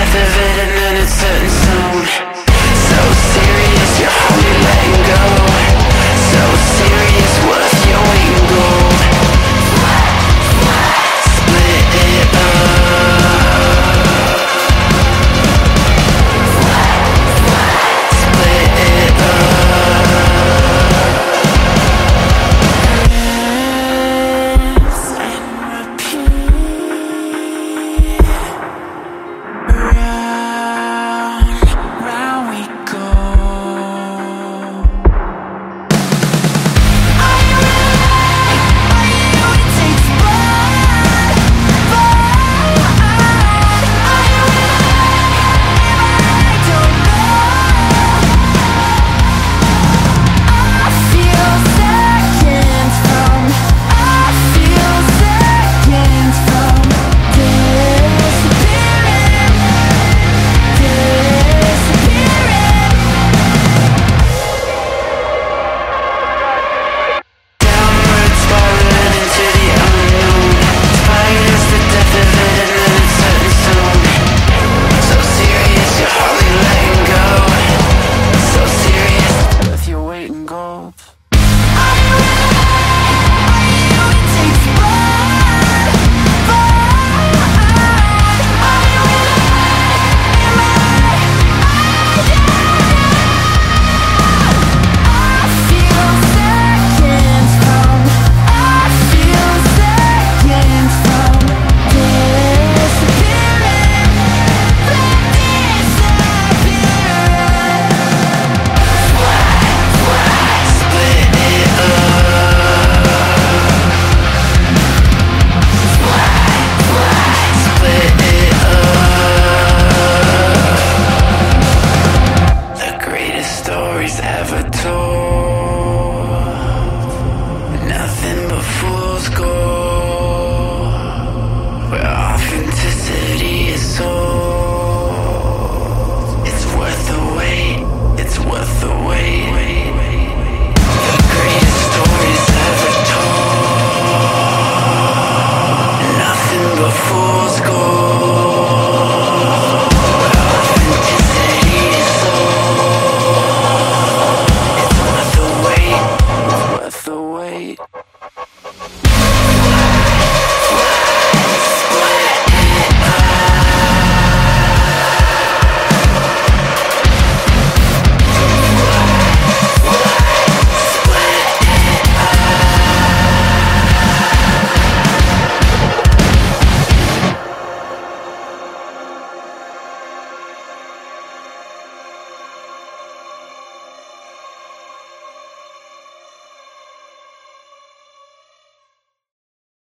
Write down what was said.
death of it and then it's set in stone. So serious, you're hardly letting go. So serious, worth your weight in gold. Split it up. Split it ever told. Nothing but fool's gold, where authenticity is sold. It's worth the wait, it's worth the wait. The greatest stories ever told. Nothing but fool's gold, where authenticity is sold. Worth the wait.